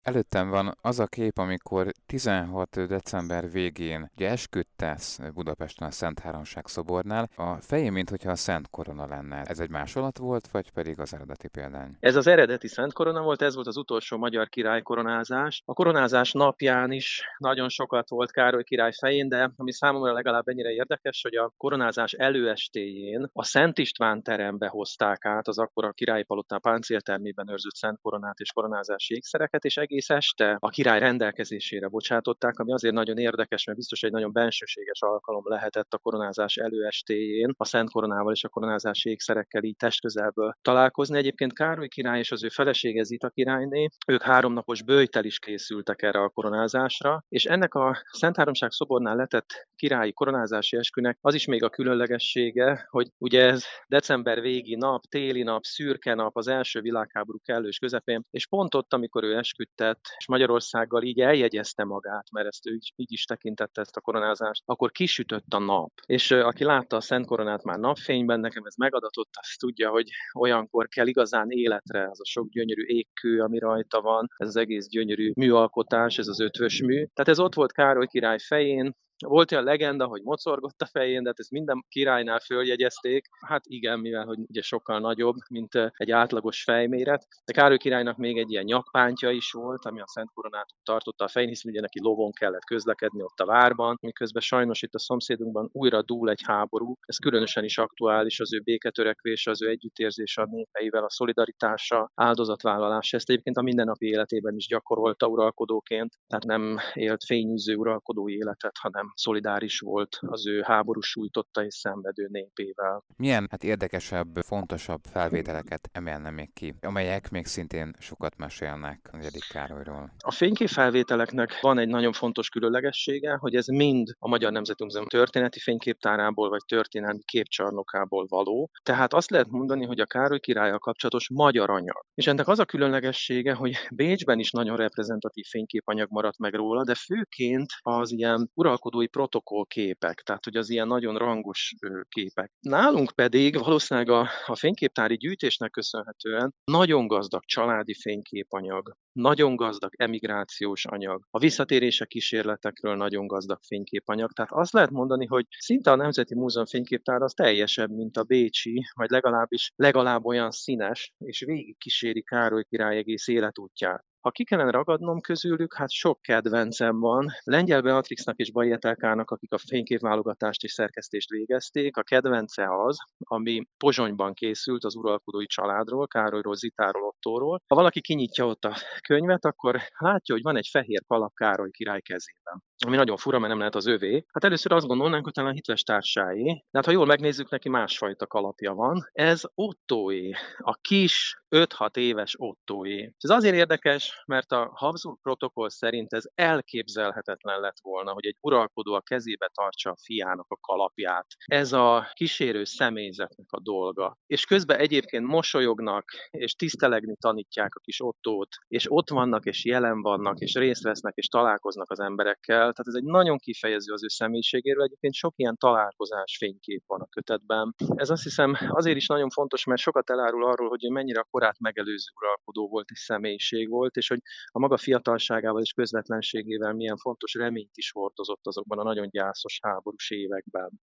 Előttem van az a kép, amikor 16. december végén ugye esküdtesz Budapesten a Szent Háromság szobornál. A fején, minthogyha a Szent Korona lenne. Ez egy másolat volt, vagy pedig az eredeti példány? Ez az eredeti Szent Korona volt, ez volt az utolsó magyar király koronázás. A koronázás napján is nagyon sokat volt Károly király fején, de ami számomra legalább ennyire érdekes, hogy a koronázás előestéjén a Szent István terembe hozták át az akkor a királyi palota páncéltermében őrzött Szent Koronát és koronázási ékszereket, és egész este a király rendelkezésére bocsátották, ami azért nagyon érdekes, mert biztos egy nagyon bensőséges alkalom lehetett a koronázás előestéjén a Szent Koronával és a koronázási ékszerekkel így testközelből találkozni. Egyébként Károly király és az ő felesége Zita királyné, ők 3 napos böjttel is készültek erre a koronázásra, és ennek a Szent Háromság szobornál letett királyi koronázási eskünek az is még a különlegessége, hogy ugye ez december végi nap, téli nap, szürke nap, az első világháború kellős közepén, és pont ott, amikor ő esküdtett, és Magyarországgal így eljegyezte magát, mert ezt ő így is tekintette ezt a koronázást, akkor kisütött a nap. És aki látta a Szent Koronát már napfényben, nekem ez megadatott, azt tudja, hogy olyankor kell igazán életre az a sok gyönyörű égkő, ami rajta van, ez az egész gyönyörű műalkotás, ez az ötvös mű. Tehát ez ott volt Károly király fején. Volt olyan legenda, hogy mocorgott a fején, de hát ezt minden királynál följegyezték. Hát igen, mivel hogy ugye sokkal nagyobb, mint egy átlagos fejméret. De Károly királynak még egy ilyen nyakpántja is volt, ami a Szent Koronát tartotta a fején, hiszen ugye neki lovon kellett közlekedni ott a várban, miközben sajnos itt a szomszédunkban újra dúl egy háború. Ez különösen is aktuális, az ő béketörekvése, az ő együttérzése a népeivel, a szolidaritása, áldozatvállalása. Ezt egyébként a mindennapi életében is gyakorolta uralkodóként, tehát nem élt fényűző uralkodói életet, hanem szolidáris volt az ő háborús sújtotta és szenvedő népével. Milyen érdekesebb, fontosabb felvételeket emelne még ki, amelyek még szintén sokat mesélnek a 4. Károlyról? A fényképfelvételeknek van egy nagyon fontos különlegessége, hogy ez mind a Magyar Nemzeti Múzeum történeti fényképtárából vagy történelmi képcsarnokából való. Tehát azt lehet mondani, hogy a Károly királlyal kapcsolatos magyar anyag. És ennek az a különlegessége, hogy Bécsben is nagyon reprezentatív fényképanyag maradt meg róla, de főként az ilyen uralkodói protokollképek, tehát hogy az ilyen nagyon rangos képek. Nálunk pedig valószínűleg a fényképtári gyűjtésnek köszönhetően nagyon gazdag családi fényképanyag, nagyon gazdag emigrációs anyag, a visszatérések kísérletekről nagyon gazdag fényképanyag. Tehát azt lehet mondani, hogy szinte a Nemzeti Múzeum fényképtára az teljesebb, mint a bécsi, vagy legalábbis legalább olyan színes, és végigkíséri Károly király egész életútját. Ha ki kellene ragadnom közülük, hát sok kedvencem van. Lengyel Beatrixnak és Bajy Etelkának, akik a fényképválogatást és szerkesztést végezték, a kedvence az, ami Pozsonyban készült az uralkodói családról, Károlyról, Zitáról, Ottóról. Ha valaki kinyitja ott a könyvet, akkor látja, hogy van egy fehér kalap Károly király kezében, ami nagyon fura, mert nem lehet az övé. Hát először azt gondolnánk, hogy talán a hitves társái, de hát ha jól megnézzük, neki másfajta kalapja van. Ez Ottóé, a kis 5-6 éves Ottóé. És ez azért érdekes, mert a Habsburg protokoll szerint ez elképzelhetetlen lett volna, hogy egy uralkodó a kezébe tartsa a fiának a kalapját. Ez a kísérő személyzetnek a dolga. És közben egyébként mosolyognak, és tisztelegni tanítják a kis Ottót, és ott vannak, és jelen vannak, és részt vesznek, és találkoznak az emberekkel. Tehát ez egy nagyon kifejező az ő személyiségéről. Egyébként sok ilyen találkozás fénykép van a kötetben. Ez azt hiszem azért is nagyon fontos, mert sokat elárul arról, hogy ő mennyire a korát megelőző uralkodó volt és személyiség volt, és hogy a maga fiatalságával és közvetlenségével milyen fontos reményt is hordozott azokban a nagyon gyászos háborús években.